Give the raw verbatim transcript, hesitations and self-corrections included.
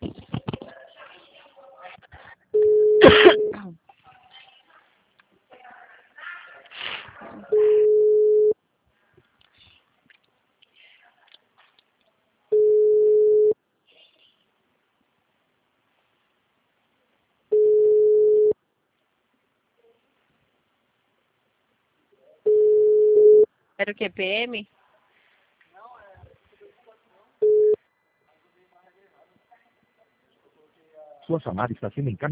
Era o que, P M? Sua chamada está sendo encaminhada.